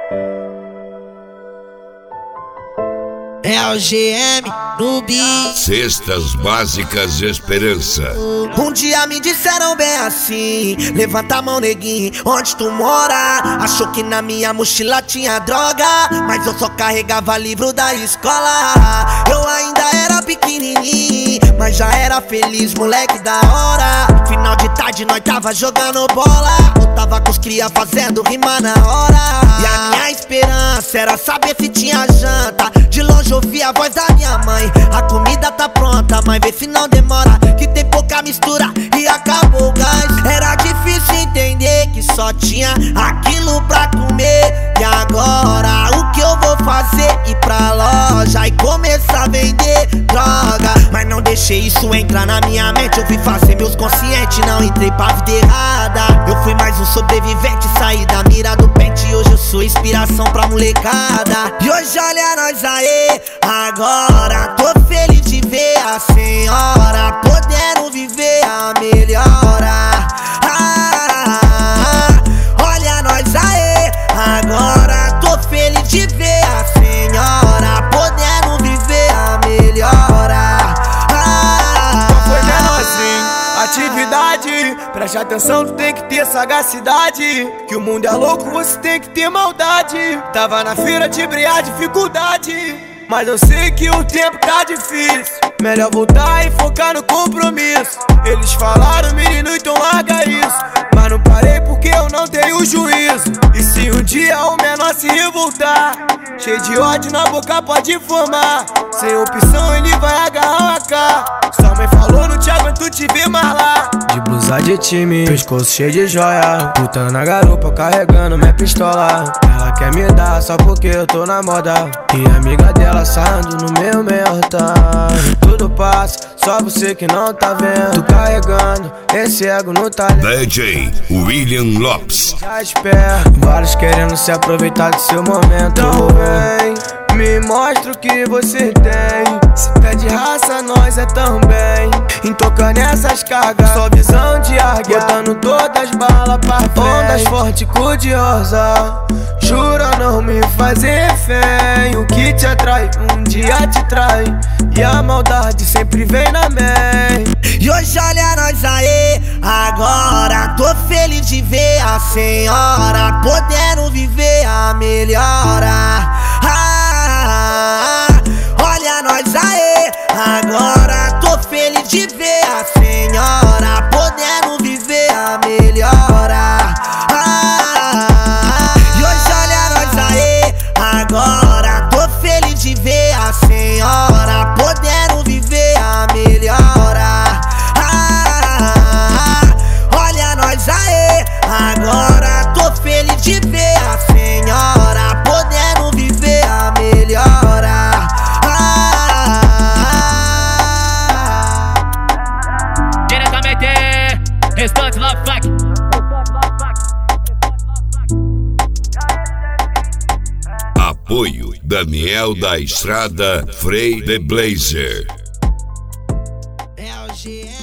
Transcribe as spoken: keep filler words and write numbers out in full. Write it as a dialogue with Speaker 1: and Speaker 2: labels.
Speaker 1: É o G M no beat.
Speaker 2: Cestas Básicas Esperança.
Speaker 1: Um dia me disseram bem assim: levanta a mão, neguinho, onde tu mora? Achou que na minha mochila tinha droga, mas eu só carregava livro da escola. Eu ainda era pequenininho, mas já era feliz, moleque da hora. Final de tarde nós tava jogando bola, eu tava com os cria fazendo rima na hora. E a minha esperança era saber se tinha janta. De longe ouvi a voz da minha mãe: a comida tá pronta, mas vê se não demora, que tem pouca mistura e acabou o gás. Era difícil entender que só tinha aquilo pra comer. E agora o que eu vou fazer? Ir pra loja e começar a vender droga. Mas não deixei isso entrar na minha mente, eu fui fazer meus conscientes, não entrei pra vida errada. Eu fui mais um sobrevivente, saí da mira do pente, e hoje eu sou inspiração pra molecada. E hoje olha nós aí, agora tô feliz de ver a senhora podendo viver a melhora. Ah, olha nós aí, agora tô feliz de ver a senhora podendo viver a melhora. Ah,
Speaker 3: foi menorzinho, atividade, preste atenção, tu tem que ter sagacidade. Que o mundo é louco, você tem que ter maldade. Tava na feira de briar dificuldade, mas eu sei que o tempo tá difícil. Melhor voltar e focar no compromisso. Eles falaram, menino, então larga isso, mas não parei porque eu não tenho juízo. E se um dia o menor se revoltar, cheio de ódio na boca pode formar. Sem opção ele vai agarrar o A K. Sua mãe falou, não te aguento te ver mais lá. De blusa de time, pescoço cheio de joia, putando na garupa, carregando minha pistola. Ela quer me dar só porque eu tô na moda, e a amiga dela saindo no meu merda. Tudo passa, só você que não tá vendo. Tô carregando esse ego no talento.
Speaker 2: D J William Lopes.
Speaker 3: Já espera, vários querendo se aproveitar do seu momento. Então vem, me mostra o que você tem. Se tá de raça, nós é também. Em tocar nessas cargas, só visão de águia, botando todas as balas pra frente. Ondas forte, cor-de-rosa, jura não me fazer refém. O que te atrai, um dia te trai, e a maldade sempre vem na mente.
Speaker 1: E hoje olha nós aí, agora tô feliz de ver a senhora podendo viver a melhora. Ah, olha nós aí, agora tô feliz de ver a senhora podendo viver a melhora. Ah, e hoje olha nós aí, agora tô feliz de ver a senhora podendo viver a melhora. Ah, olha nós aí, agora tô feliz de ver a senhora podendo viver a melhora.
Speaker 4: Diretamente, Restante Love Flag.
Speaker 2: Apoio Daniel da Estrada, Frei The Blazer.
Speaker 1: É o G M.